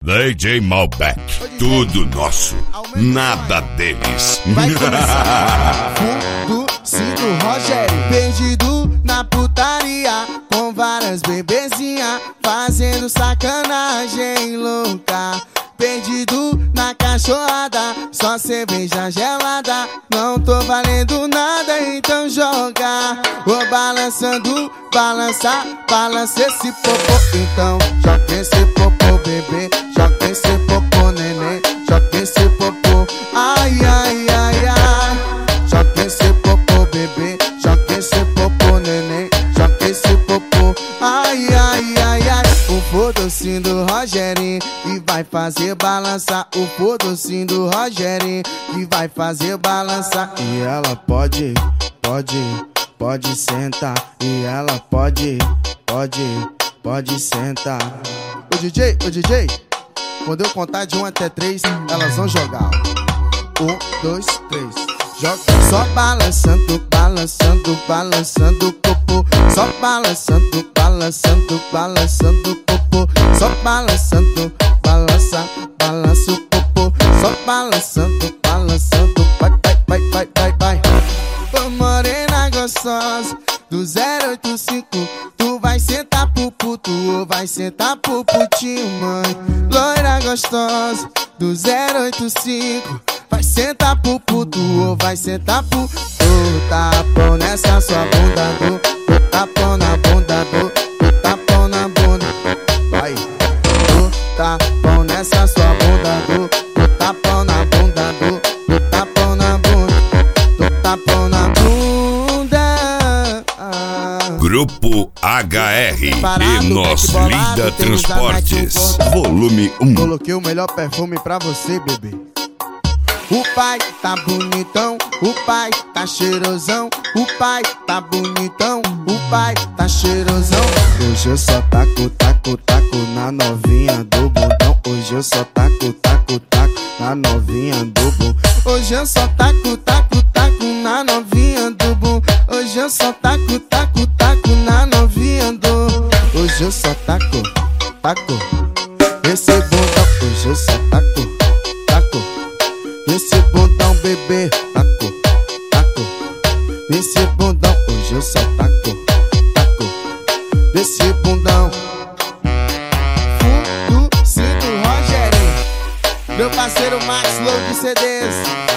DJ Malbec, tudo nosso, nada deles. Vai começar fundo, sinto Rogério, perdido na putaria, com várias bebezinhas, fazendo sacanagem louca. Perdido na cachorrada, só cerveja gelada, não tô valendo nada, então joga. Vou balançando, balança, balança esse popô. Então joga esse popô, bebê, joga esse popô, neném, joga esse popô. Ai, ai, ai, ai. Joga esse popô, bebê, joga esse popô, neném, joga esse popô. Ai, ai, ai, ai. O fodocinho do Rogerinho que vai fazer balançar. O fodocinho do Rogerinho que vai fazer balançar. E ela pode sentar. E ela pode sentar. Ô DJ, quando eu contar de 1 até 3, elas vão jogar. 1, 2, 3. Joga só balançando, balançando, balançando o popô. Só balançando, balançando, balançando o popô. Só balançando, balança, balança o popô. Só balançando, balançando, vai, vai, vai, vai, vai. Ô morena gostosa do 085, tu vai sentar pro puto ou vai sentar pro putinho, mãe? Loira gostosa do 085, vai sentar pro puto ou vai sentar pro... Tu tapão nessa sua bunda, tu tapão na bunda, tu tapão na bunda. Vai, tu tapão nessa sua bunda, tu tapão na bunda, tu tapão na bunda, tu tapão na bunda. Grupo HR e Nós Lida Transportes, volume 1. Coloquei o melhor perfume pra você, bebê. O pai tá bonitão, o pai tá cheirosão, o pai tá bonitão, o pai tá cheirosão. Hoje eu só taco, taco, taco na novinha do bundão. Hoje eu só taco, taco, taco na novinha do bundão. Hoje eu só taco, taco, taco na novinha do bundão. Hoje eu só taco, taco, taco na novinha do. Hoje eu só taco, taco esse bundão. Hoje eu só taco, taco esse bundão, bebê, taco, taco esse bundão. Hoje eu só taco, taco esse bundão. Fundo, sinto Rogerinho, meu parceiro Max Low de CDs.